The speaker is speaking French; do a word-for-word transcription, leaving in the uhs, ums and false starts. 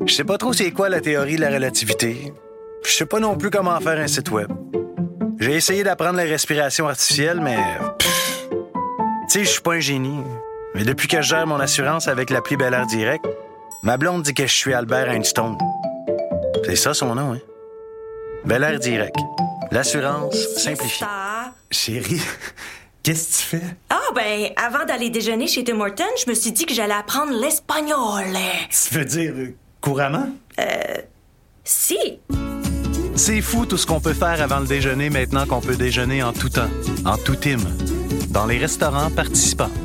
Je sais pas trop c'est quoi la théorie de la relativité. Je sais pas non plus comment faire un site web. J'ai essayé d'apprendre la respiration artificielle, mais... pff, tu sais, je suis pas un génie. Mais depuis que je gère mon assurance avec l'appli Bel Air Direct, ma blonde dit que je suis Albert Einstein. C'est ça son nom, hein? Bel Air Direct. L'assurance simplifiée. Chérie, qu'est-ce que tu fais? Ah, ben, avant d'aller déjeuner chez Tim Hortons, je me suis dit que j'allais apprendre l'espagnol. Tu veux dire euh, couramment? Euh... Si. C'est fou tout ce qu'on peut faire avant le déjeuner maintenant qu'on peut déjeuner en tout temps, en tout time, dans les restaurants participants.